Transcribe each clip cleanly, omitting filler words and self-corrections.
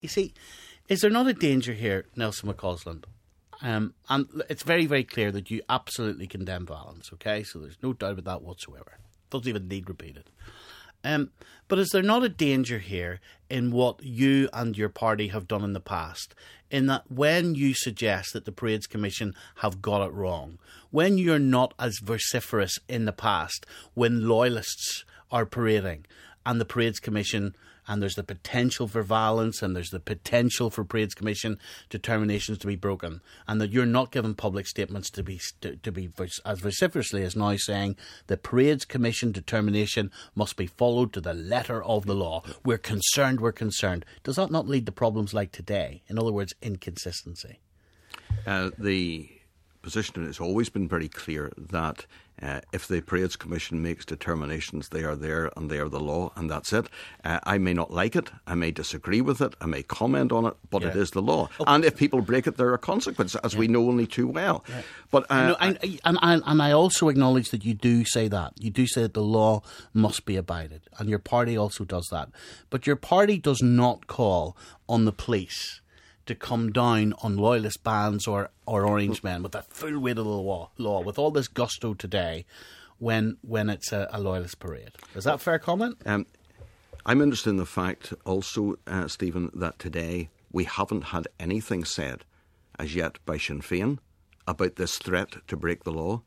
You see, is there not a danger here, Nelson McCausland? And it's very, very clear that you absolutely condemn violence, okay? So there's no doubt about that whatsoever. Doesn't even need repeated. But is there not a danger here in what you and your party have done in the past, in that when you suggest that the Parades Commission have got it wrong, when you're not as vociferous in the past, when loyalists are parading and the Parades Commission, and there's the potential for violence and there's the potential for Parades Commission determinations to be broken, and that you're not given public statements to be as vociferously as now saying the Parades Commission determination must be followed to the letter of the law. We're concerned. Does that not lead to problems like today? In other words, inconsistency. The position has always been very clear that if the Parades Commission makes determinations, they are there and they are the law, and that's it. I may not like it, I may disagree with it, I may comment on it, but it is the law. Okay. And if people break it, there are consequences, as we know only too well. Yeah. But and I also acknowledge that you do say that. You do say that the law must be abided, and your party also does that. But your party does not call on the police to come down on loyalist bands or orange men with the full weight of the law with all this gusto today when it's a loyalist parade. Is that a fair comment? I'm interested in the fact also, Stephen, that today we haven't had anything said as yet by Sinn Féin about this threat to break the law.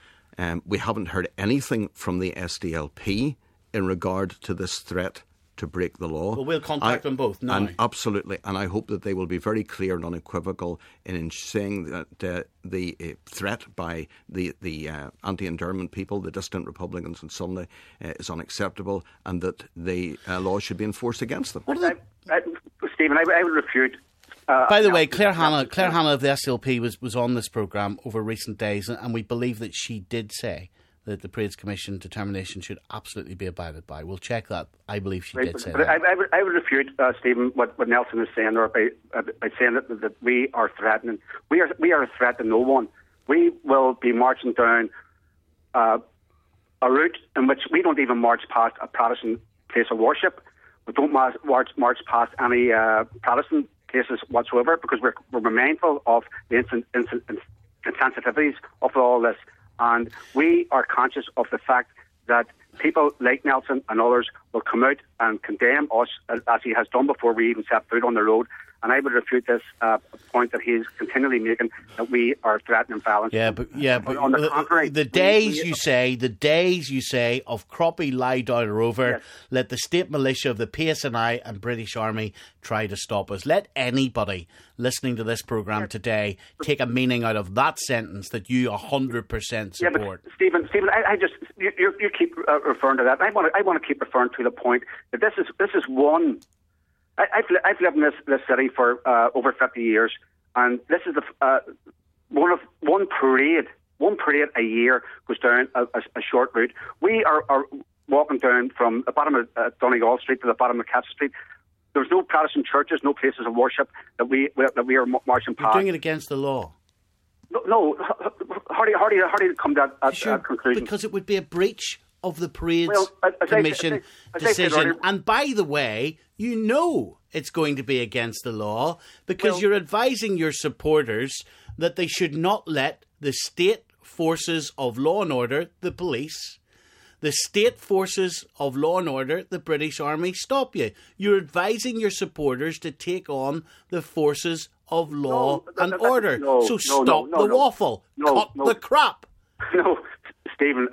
We haven't heard anything from the SDLP in regard to this threat to break the law. Well, we'll contact them both now. And absolutely, and I hope that they will be very clear and unequivocal in saying that the threat by the anti-internment people, the dissident Republicans on Sunday, is unacceptable, and that the law should be enforced against them. Stephen, I would refute. By the way, Claire Hanna of the SLP was on this programme over recent days, and we believe that she did say that the Parades Commission determination should absolutely be abided by. We'll check that. I believe she did say that. I would refute, Stephen, what Nelson is saying, or by saying that we are threatening. We are a threat to no one. We will be marching down a route in which we don't even march past a Protestant place of worship. We don't march past any Protestant places whatsoever, because we're mindful of the insensitivities of all this. And we are conscious of the fact that people like Nelson and others will come out and condemn us, as he has done before we even set foot on the road. And I would refute this point that he is continually making, that we are threatening violence. But on the contrary, the days you say of Croppy lie down or over, yes. Let the state militia of the PSNI and British Army try to stop us. Let anybody listening to this programme today take a meaning out of that sentence that you 100% support. Yeah, but Stephen, I just you keep referring to that. I want to keep referring to the point that this is one. I've lived in this city for over 50 years, and this is one parade a year goes down a short route. We are walking down from the bottom of Donegal Street to the bottom of Castle Street. There's no Protestant churches, no places of worship that we are marching past. You're doing it against the law. No. How do you come to that conclusion? Because it would be a breach of the Parades Commission decision. And by the way, you know it's going to be against the law, because you're advising your supporters that they should not let the state forces of law and order, the police, the state forces of law and order, the British Army, stop you. You're advising your supporters to take on the forces of law and order. Stop the waffle. Cut the crap. No, Stephen,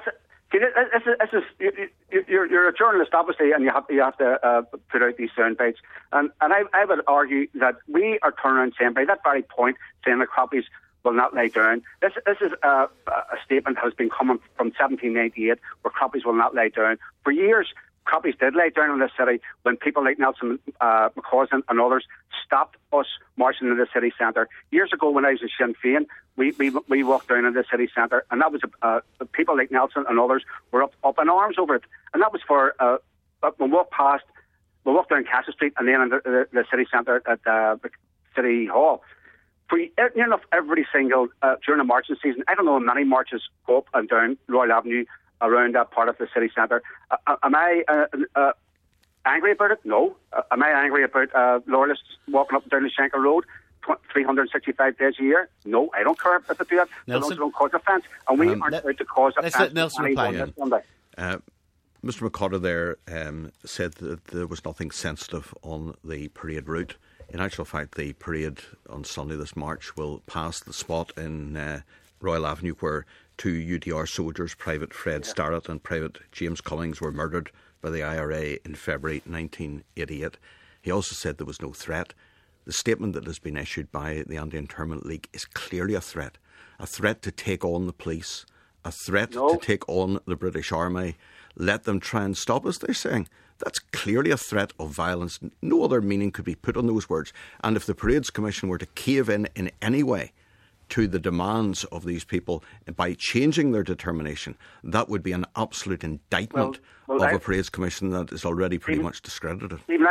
you're a journalist, obviously, and you have to put out these sound bites. And I would argue that we are turning around saying, by that very point, saying the Croppies will not lie down. This is a statement that has been coming from 1798, where Croppies will not lie down. For years, Croppies did lie down in this city when people like Nelson McCausland and others stopped us marching in the city centre. Years ago, when I was in Sinn Féin, we walked down in the city centre, and that was people like Nelson and others were up in arms over it. And that was for we walked down Castle Street and then in the city centre at the City Hall. For enough every single during the marching season, I don't know how many marches go up and down Royal Avenue around that part of the city centre. Am I angry about it? No. Am I angry about loyalists walking up and down the Shankill Road 365 days a year? No, I don't care if they do that. Nelson? They don't cause offence. And we aren't out to cause offence. Let Nelson reply. Mr. McCarter there said that there was nothing sensitive on the parade route. In actual fact, the parade on Sunday, this March, will pass the spot in Royal Avenue where two UDR soldiers, Private Fred Starrett and Private James Cummings, were murdered by the IRA in February 1988. He also said there was no threat. The statement that has been issued by the Anti-Internment League is clearly a threat to take on the police, a threat to take on the British Army. Let them try and stop us, they're saying. That's clearly a threat of violence. No other meaning could be put on those words. And if the Parades Commission were to cave in any way to the demands of these people by changing their determination, that would be an absolute indictment of a Parades Commission that is already pretty much discredited. Stephen,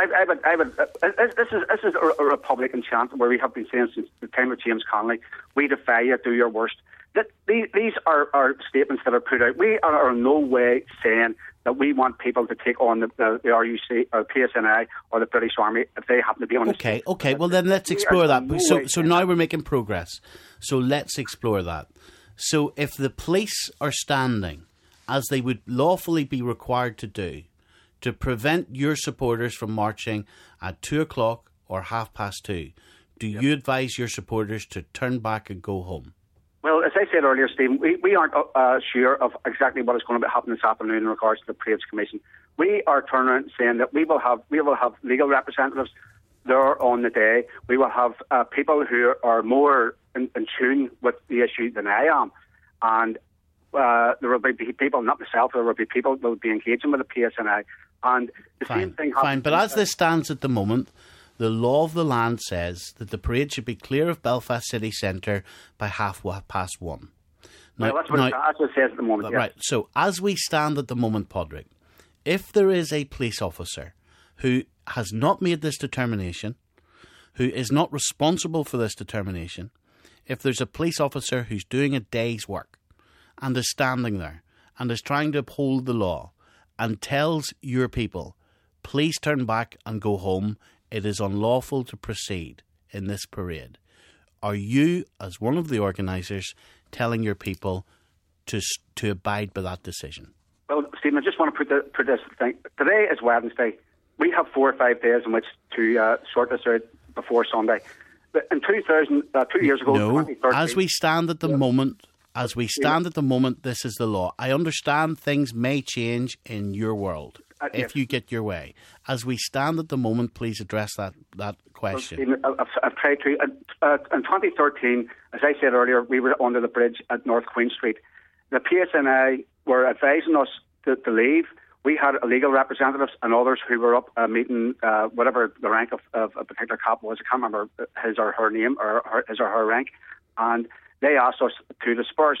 this is a Republican chant where we have been saying since the time of James Connolly, we defy you, do your worst. These are statements that are put out. We are in no way saying that we want people to take on the RUC or PSNI or the British Army if they happen to be on the Okay, well then let's explore that. So now we're making progress. So let's explore that. So if the police are standing, as they would lawfully be required to do, to prevent your supporters from marching at 2 o'clock or 2:30, do you advise your supporters to turn back and go home? Well, as I said earlier, Stephen, we aren't sure of exactly what is going to happen this afternoon in regards to the Parades Commission. We are turning around and saying that we will have legal representatives there on the day. We will have people who are more in tune with the issue than I am. And there will be people, not myself, there will be people that will be engaging with the PSNI. And the same thing happens. Fine, but as this stands at the moment, the law of the land says that the parade should be clear of Belfast city centre by 1:30. Now, that's what it says at the moment. Right. So as we stand at the moment, Padraig, if there is a police officer who has not made this determination, who is not responsible for this determination, if there's a police officer who's doing a day's work and is standing there and is trying to uphold the law and tells your people, please turn back and go home, it is unlawful to proceed in this parade, are you, as one of the organisers, telling your people to abide by that decision? Well, Stephen, I just want to put this thing. Today is Wednesday. We have 4 or 5 days in which to sort this out before Sunday. But in 2 years ago, no, as we stand at the moment, this is the law. I understand things may change in your world if you get your way. As we stand at the moment, please address that question. Well, I've tried to. In 2013, as I said earlier, we were under the bridge at North Queen Street. The PSNI were advising us to leave. We had legal representatives and others who were up meeting whatever the rank of a particular cop was. I can't remember his or her name or his or her rank. And they asked us to disperse.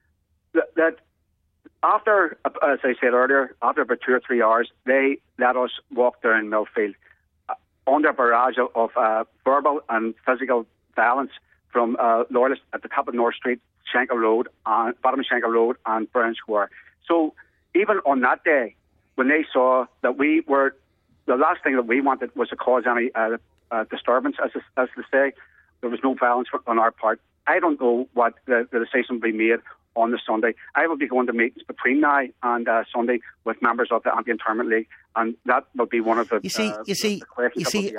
That after, as I said earlier, after about 2 or 3 hours, they let us walk down Millfield under a barrage of verbal and physical violence from loyalists at the top of North Street, Shankill Road, bottom of Shankill Road and Brown Square. So even on that day, when they saw that we were, the last thing that we wanted was to cause any disturbance, as they say, there was no violence on our part. I don't know what the decision will be made on the Sunday. I will be going to meetings between now and Sunday with members of the Anti-Internment League, and that will be one of the You see,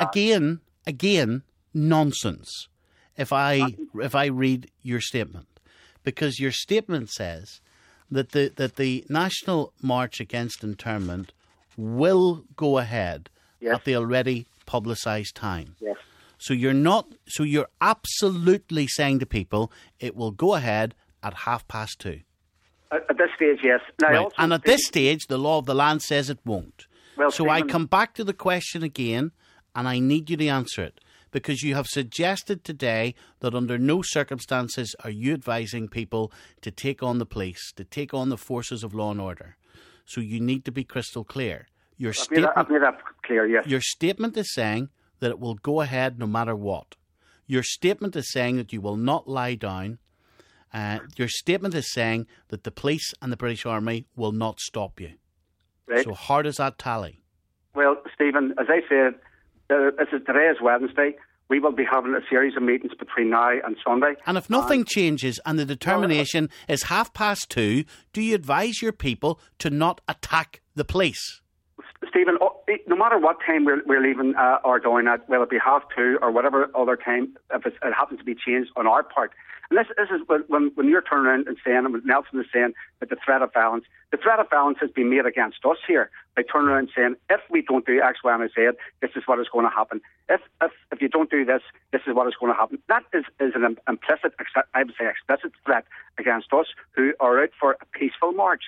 again, nonsense. If I read your statement, because your statement says that the National March Against Internment will go ahead at the already publicised time. Yes. So you're absolutely saying to people it will go ahead at 2:30. At this stage, yes. Now, right. And at this stage, the law of the land says it won't. Well, so Stephen, I come back to the question again, and I need you to answer it, because you have suggested today that under no circumstances are you advising people to take on the police, to take on the forces of law and order. So you need to be crystal clear. I've made that clear, yes. Your statement is saying that it will go ahead no matter what. Your statement is saying that you will not lie down. Your statement is saying that the police and the British Army will not stop you. Right. So how does that tally? Well, Stephen, as I said, today is Wednesday. We will be having a series of meetings between now and Sunday. And if nothing changes and the determination is 2:30, do you advise your people to not attack the police? Stephen, no matter what time we're leaving our doing at, whether it be 2:30 or whatever other time, if it happens to be changed on our part. And this is when you're turning around and saying, and Nelson is saying, that the threat of violence has been made against us here by turning around and saying, if we don't do X, Y, and Z, this is what is going to happen. If you don't do this, this is what is going to happen. That is an implicit, I would say explicit threat against us who are out for a peaceful march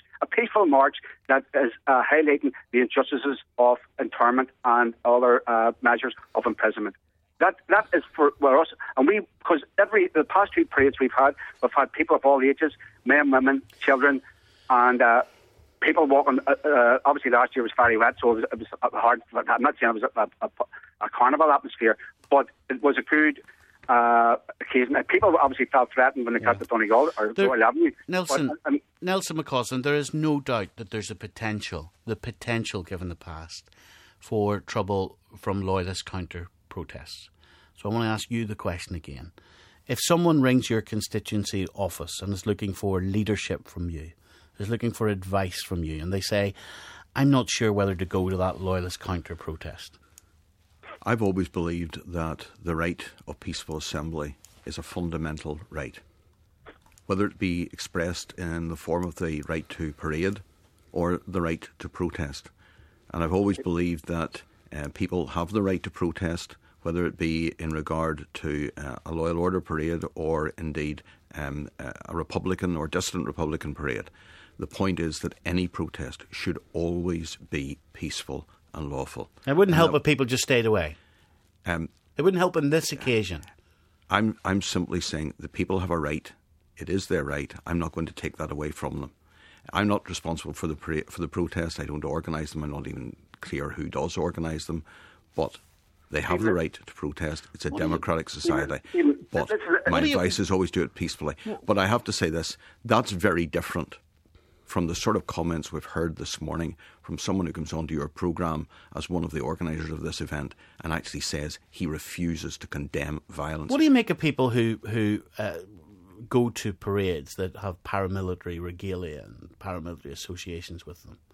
that is highlighting the injustices of internment and other measures of imprisonment. That is for us, and because the past 2 parades we've had people of all ages, men, women, children, and people walking. Obviously, last year was very wet, so it was hard. I'm not saying it was a carnival atmosphere, but it was a good occasion. People obviously felt threatened when they got to Donegal or Doyle Avenue. Nelson McCausland, there is no doubt that there's the potential given the past, for trouble from loyalist counter protests. So I want to ask you the question again. If someone rings your constituency office and is looking for leadership from you, is looking for advice from you, and they say, I'm not sure whether to go to that loyalist counter protest. I've always believed that the right of peaceful assembly is a fundamental right, whether it be expressed in the form of the right to parade or the right to protest. And I've always believed that people have the right to protest, whether it be in regard to a Loyal Order parade or indeed a Republican or dissident Republican parade. The point is that any protest should always be peaceful and lawful. It wouldn't help if people just stayed away. It wouldn't help on this occasion. I'm simply saying the people have a right. It is their right. I'm not going to take that away from them. I'm not responsible for the protest. I don't organise them. I'm not even clear who does organise them. But they have the right to protest. It's a democratic society. But my advice is always do it peacefully. But I have to say this, that's very different from the sort of comments we've heard this morning from someone who comes onto your programme as one of the organisers of this event and actually says he refuses to condemn violence. What do you make of people who go to parades that have paramilitary regalia and paramilitary associations with them?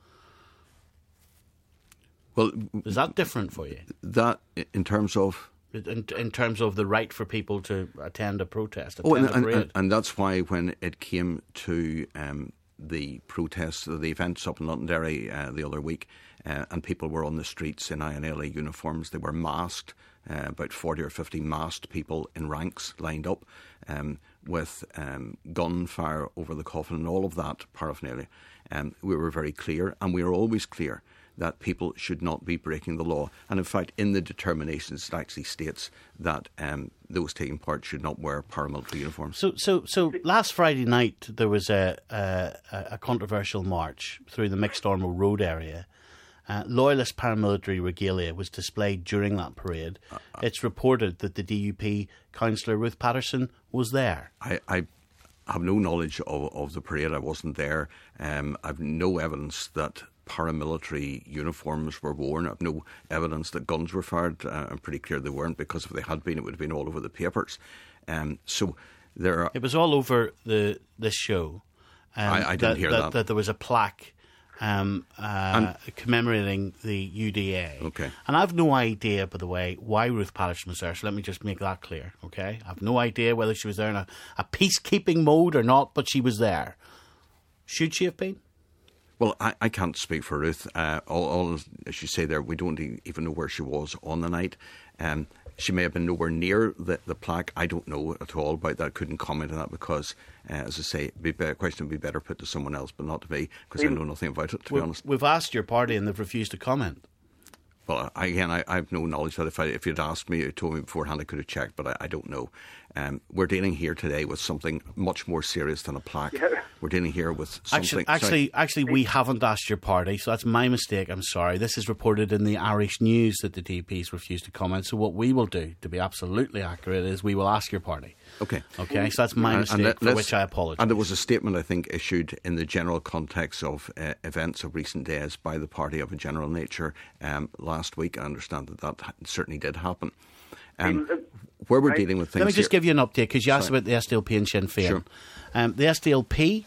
Well, is that different for you? That in terms of the right for people to attend a protest, a parade. And that's why when it came to the protests, the events up in Londonderry the other week, and people were on the streets in INLA uniforms, they were masked, about 40 or 50 masked people in ranks lined up with gunfire over the coffin and all of that paraphernalia. We were very clear, and we are always clear, that people should not be breaking the law. And in fact, in the determinations, it actually states that those taking part should not wear paramilitary uniforms. So last Friday night, there was a controversial march through the Mixed Ormeau Road area. Loyalist paramilitary regalia was displayed during that parade. It's reported that the DUP councillor Ruth Patterson was there. I have no knowledge of the parade. I wasn't there. I've no evidence that paramilitary uniforms were worn. I've no evidence that guns were fired. I'm pretty clear they weren't, because if they had been, it would have been all over the papers. So there are... It was all over this show. I didn't hear that. That there was a plaque commemorating the UDA. Okay. And I've no idea, by the way, why Ruth Patterson was there, so let me just make that clear, okay? I've no idea whether she was there in a peacekeeping mode or not, but she was there. Should she have been? Well, I can't speak for Ruth. All as you say there, we don't even know where she was on the night. She may have been nowhere near the plaque. I don't know at all about that. Couldn't comment on that because, as I say, a question would be better put to someone else, but not to me, because I know nothing about it, to be honest. We've asked your party and they've refused to comment. Well, again, I have no knowledge that if you'd asked me, you told me beforehand, I could have checked, but I don't know. We're dealing here today with something much more serious than a plaque. Yeah. We're dealing here with something... Actually, we haven't asked your party, so that's my mistake. I'm sorry. This is reported in the Irish News that the DPs refused to comment. So what we will do, to be absolutely accurate, is we will ask your party. Okay. Okay, so that's my mistake, for which I apologise. And there was a statement, I think, issued in the general context of events of recent days by the party of a general nature last week. I understand that certainly did happen. Where we're dealing with things. Let me just give you an update, because you asked about the SDLP and Sinn Féin. Sure. The SDLP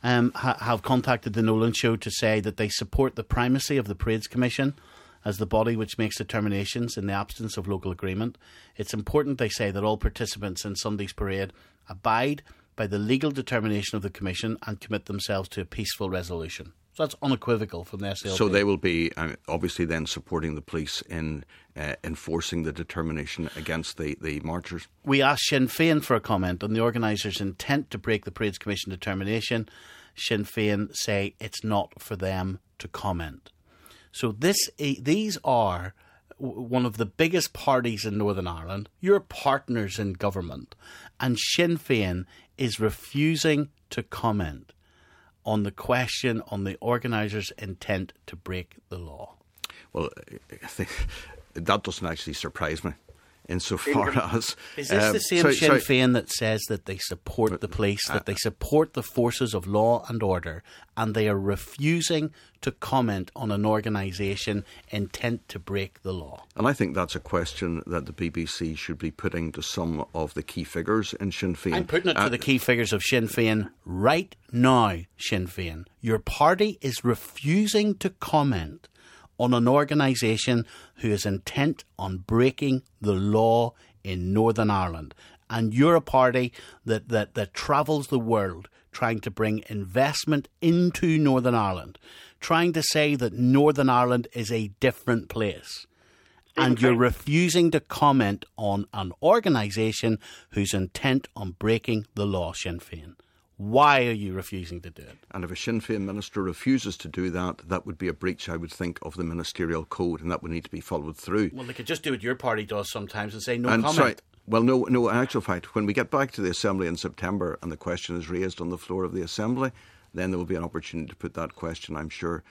have contacted the Nolan Show to say that they support the primacy of the Parades Commission as the body which makes determinations in the absence of local agreement. It's important, they say, that all participants in Sunday's parade abide by the legal determination of the Commission and commit themselves to a peaceful resolution. So that's unequivocal from the SDLP. So they will be obviously then supporting the police in enforcing the determination against the marchers. We asked Sinn Féin for a comment on the organisers' intent to break the Parades Commission determination. Sinn Féin say it's not for them to comment. So these are one of the biggest parties in Northern Ireland. You're partners in government, and Sinn Féin is refusing to comment on the question on the organisers' intent to break the law. Well, I think that doesn't actually surprise me, insofar as... Is this the same Sinn Féin that says that they support the police, that they support the forces of law and order, and they are refusing to comment on an organisation intent to break the law? And I think that's a question that the BBC should be putting to some of the key figures in Sinn Féin. I'm putting it to the key figures of Sinn Féin right now, Sinn Féin. Your party is refusing to comment on an organisation who is intent on breaking the law in Northern Ireland. And you're a party that travels the world trying to bring investment into Northern Ireland, trying to say that Northern Ireland is a different place. And you're refusing to comment on an organisation who's intent on breaking the law, Sinn Féin. Why are you refusing to do it? And if a Sinn Féin minister refuses to do that, that would be a breach, I would think, of the ministerial code, and that would need to be followed through. Well, they could just do what your party does sometimes and say no comment. Sorry, well, no, in actual fact, when we get back to the Assembly in September and the question is raised on the floor of the Assembly, then there will be an opportunity to put that question, I'm sure,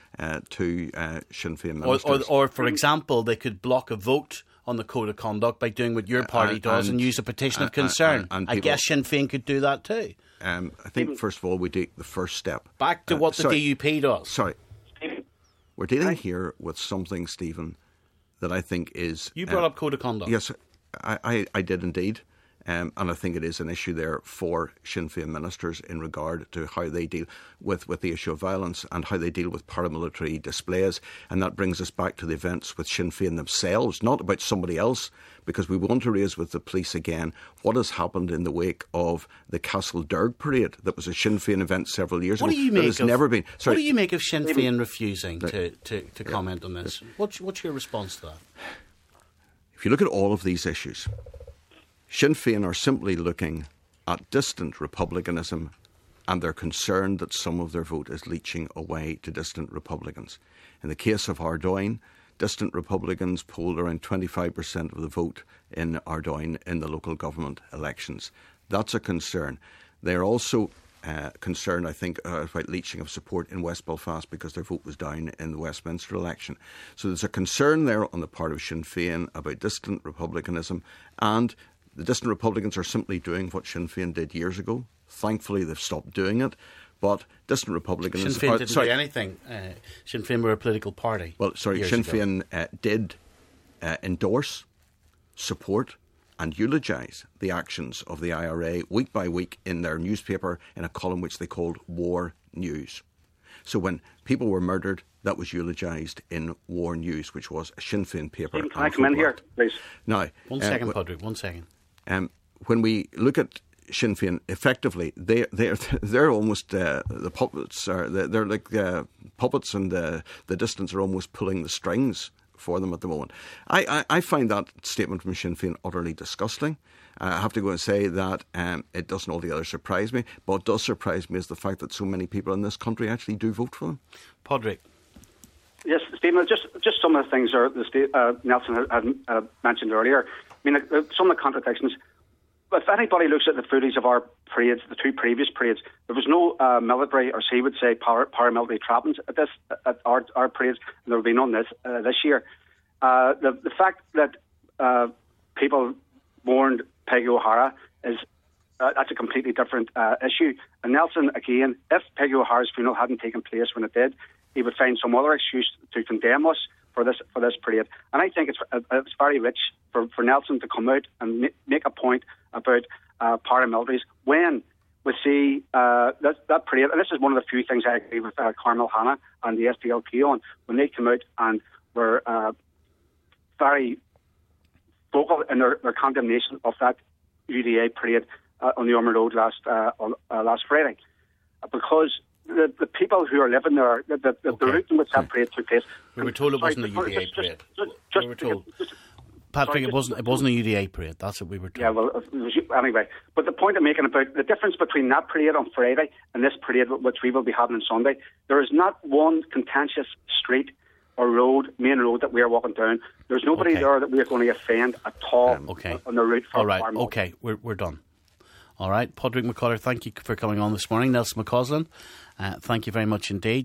to Sinn Féin ministers. Or, for example, they could block a vote on the Code of Conduct by doing what your party does and use a petition of concern. I guess Sinn Féin could do that too. I think, first of all, we take the first step. Back to what the DUP does. Sorry. We're dealing here with something, Stephen, that I think is... You brought up Code of Conduct. Yes, I did indeed. And I think it is an issue there for Sinn Féin ministers in regard to how they deal with the issue of violence and how they deal with paramilitary displays. And that brings us back to the events with Sinn Féin themselves, not about somebody else, because we want to raise with the police again what has happened in the wake of the Castle Derg parade that was a Sinn Féin event several years ago. What do you make What do you make of Sinn Féin refusing to comment on this? What's your response to that? If you look at all of these issues, Sinn Féin are simply looking at distant republicanism, and they're concerned that some of their vote is leaching away to distant Republicans. In the case of Ardoyne, distant Republicans polled around 25% of the vote in Ardoyne in the local government elections. That's a concern. They're also concerned, I think, about leaching of support in West Belfast because their vote was down in the Westminster election. So there's a concern there on the part of Sinn Féin about distant republicanism, and the distant Republicans are simply doing what Sinn Féin did years ago. Thankfully, they've stopped doing it. But distant Republicans... Sinn Féin didn't do anything. Sinn Féin were a political party. Well, sorry, Sinn Féin did endorse, support and eulogise the actions of the IRA week by week in their newspaper in a column which they called War News. So when people were murdered, that was eulogised in War News, which was a Sinn Féin paper. Can I come in here, please? Now, one second, Padraig, 1 second. When we look at Sinn Féin, effectively, they're almost the puppets. They're like puppets, and the distance are almost pulling the strings for them at the moment. I find that statement from Sinn Féin utterly disgusting. I have to go and say that it doesn't altogether surprise me. But what does surprise me is the fact that so many people in this country actually do vote for them. Padraig. Yes, Stephen, just some of the things Nelson had mentioned earlier. I mean, some of the contradictions. if anybody looks at the footage of our parades, the two previous parades, there was no military, or she would say paramilitary trappings at our parades, and there will be none this year. The fact that people mourned Peggy O'Hara is that's a completely different issue. And Nelson, again, if Peggy O'Hara's funeral hadn't taken place when it did, he would find some other excuse to condemn us for this parade. And I think it's very rich for Nelson to come out and make a point about paramilitaries when we see that parade. And this is one of the few things I agree with Carmel Hanna and the SDLP on, when they come out and were very vocal in their condemnation of that UDA parade on the Ormond Road last Friday, because the people who are living there, the route in which that parade took place. We were told it wasn't a UDA parade. We were told. Patrick, it wasn't a UDA parade. That's what we were told. Yeah, well, anyway. But the point I'm making about the difference between that parade on Friday and this parade, which we will be having on Sunday, there is not one contentious street or main road that we are walking down. There's nobody there that we are going to offend at all on the route. All right, okay, we're done. All right, Padraig McCullough, thank you for coming on this morning. Nelson McCausland, thank you very much indeed.